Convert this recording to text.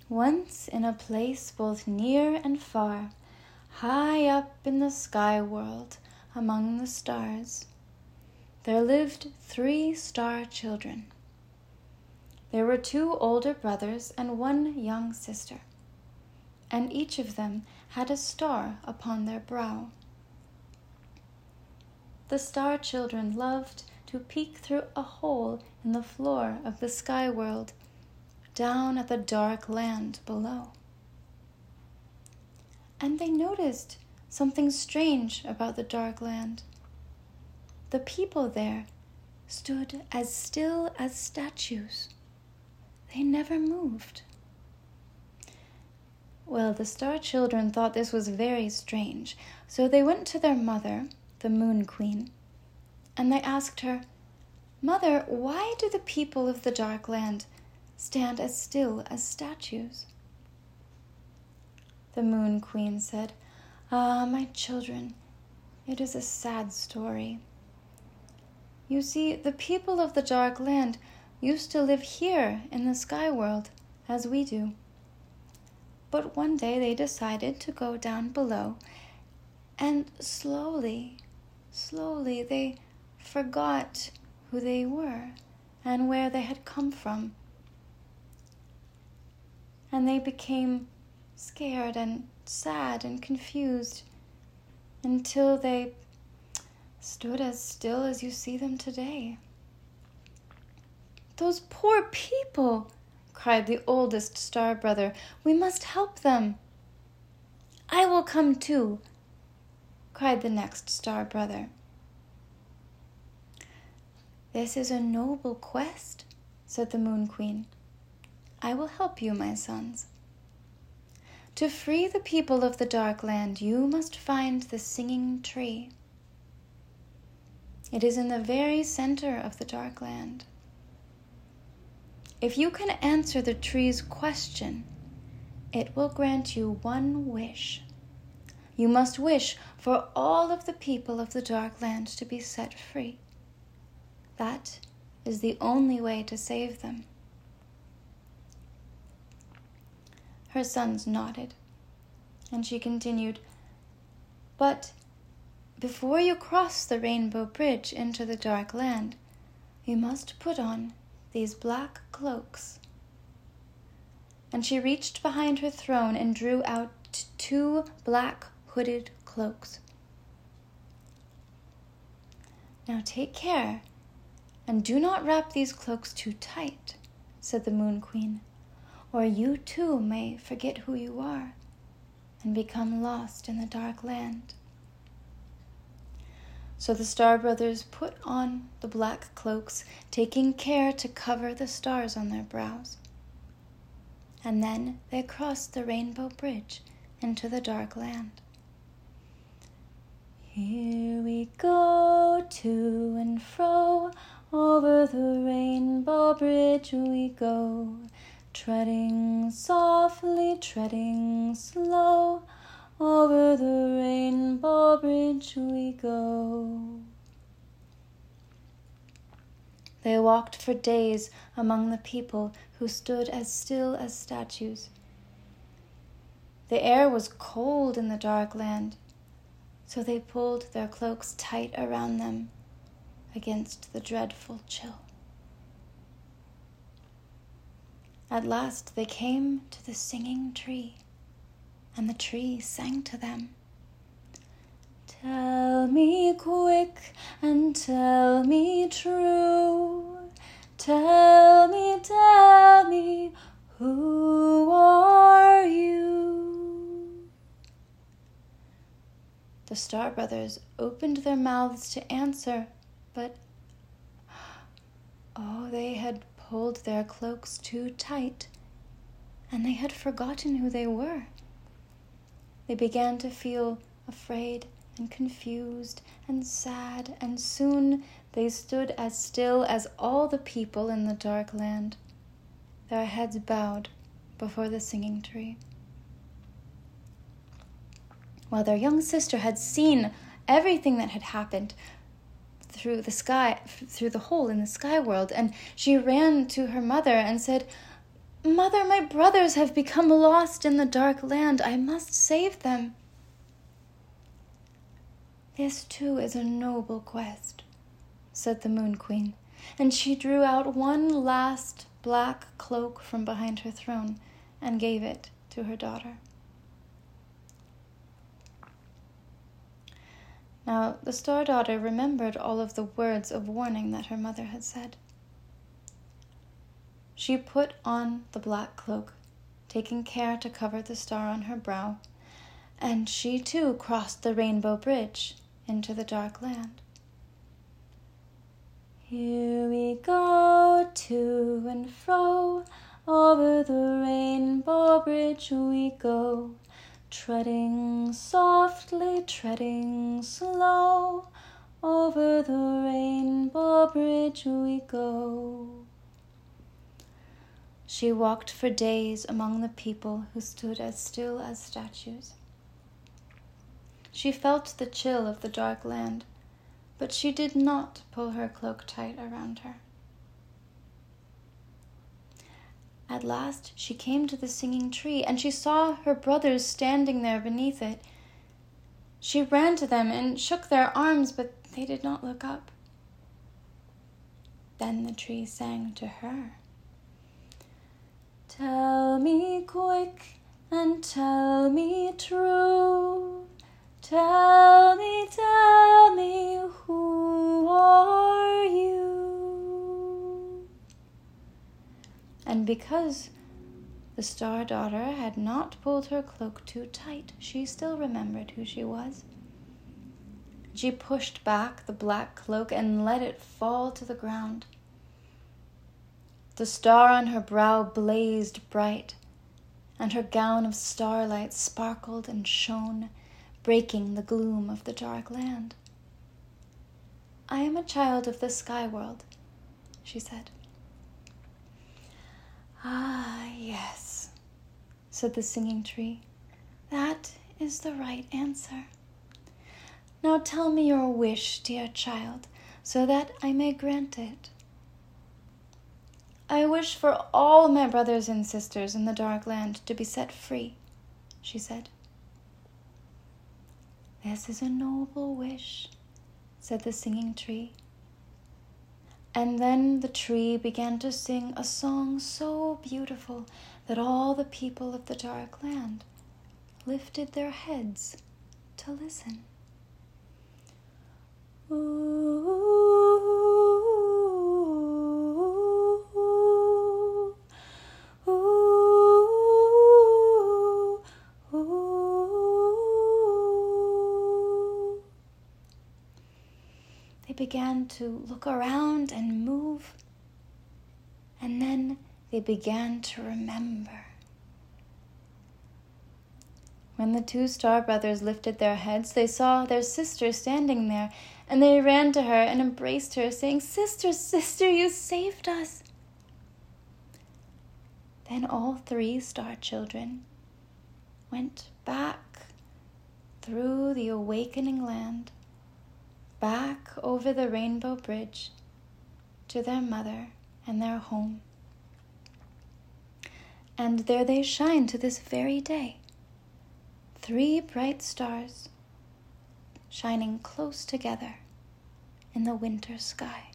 Once in a place both near and far, high up in the sky world among the stars, there lived 3 star children. There were 2 older brothers and 1 young sister, and each of them had a star upon their brow. The star children loved to peek through a hole in the floor of the sky world, down at the dark land below. And they noticed something strange about the dark land. The people there stood as still as statues. They never moved. Well, the star children thought this was very strange, so they went to their mother, the Moon Queen, and they asked her, "Mother, why do the people of the dark land stand as still as statues?" The Moon Queen said, "Ah, my children, it is a sad story. You see, the people of the dark land used to live here in the sky world, as we do. But one day they decided to go down below, and slowly they forgot who they were and where they had come from. And they became scared and sad and confused until they stood as still as you see them today." "Those poor people!" cried the oldest star brother. "We must help them." "I will come too," cried the next star brother. "This is a noble quest," said the Moon Queen. "I will help you, my sons. To free the people of the dark land, you must find the singing tree. It is in the very center of the dark land. If you can answer the tree's question, it will grant you 1 wish. You must wish for all of the people of the dark land to be set free. That is the only way to save them." Her sons nodded, and she continued, "But before you cross the rainbow bridge into the dark land, you must put on these black cloaks." And she reached behind her throne and drew out 2 black hooded cloaks. "Now take care, and do not wrap these cloaks too tight," said the Moon Queen, "or you too may forget who you are and become lost in the dark land." So the star brothers put on the black cloaks, taking care to cover the stars on their brows. And then they crossed the rainbow bridge into the dark land. "Here we go, to and fro, over the rainbow bridge we go, treading softly, treading slow, over the rainbow bridge we go." They walked for days among the people who stood as still as statues. The air was cold in the dark land, so they pulled their cloaks tight around them against the dreadful chill. At last they came to the singing tree, and the tree sang to them. "Tell me quick and tell me true, tell me, who are you?" The star brothers opened their mouths to answer, but they had pulled their cloaks too tight, and they had forgotten who they were. They began to feel afraid and confused and sad, and soon they stood as still as all the people in the dark land, their heads bowed before the singing tree. While their young sister had seen everything that had happened through the hole in the sky world, and she ran to her mother and said, Mother, my brothers have become lost in the dark land. I must save them. This too is a noble quest, said the Moon Queen, and she drew out one last black cloak from behind her throne and gave it to her daughter. Now, the Star Daughter remembered all of the words of warning that her mother had said. She put on the black cloak, taking care to cover the star on her brow, and she too crossed the rainbow bridge into the dark land. Here we go, to and fro, over the rainbow bridge we go, treading softly, treading slow, over the rainbow bridge we go. She walked for days among the people who stood as still as statues. She felt the chill of the dark land, but she did not pull her cloak tight around her. At last she came to the singing tree, and she saw her brothers standing there beneath it. She ran to them and shook their arms, but they did not look up. Then the tree sang to her. Tell me quick and tell me true. Tell me, who are you? And because the Star Daughter had not pulled her cloak too tight, she still remembered who she was. She pushed back the black cloak and let it fall to the ground. The star on her brow blazed bright, and her gown of starlight sparkled and shone, breaking the gloom of the dark land. I am a child of the sky world, she said. Ah, yes, said the singing tree. That is the right answer. Now tell me your wish, dear child, so that I may grant it. I wish for all my brothers and sisters in the dark land to be set free, she said. This is a noble wish, said the singing tree. And then the tree began to sing a song so beautiful that all the people of the dark land lifted their heads to listen. Ooh, ooh, ooh. They began to look around and move, and then they began to remember. When the two star brothers lifted their heads, they saw their sister standing there, and they ran to her and embraced her, saying, "Sister, sister, you saved us." Then all three star children went back through the awakening land, back over the rainbow bridge to their mother and their home. And there they shine to this very day. 3 bright stars shining close together in the winter sky.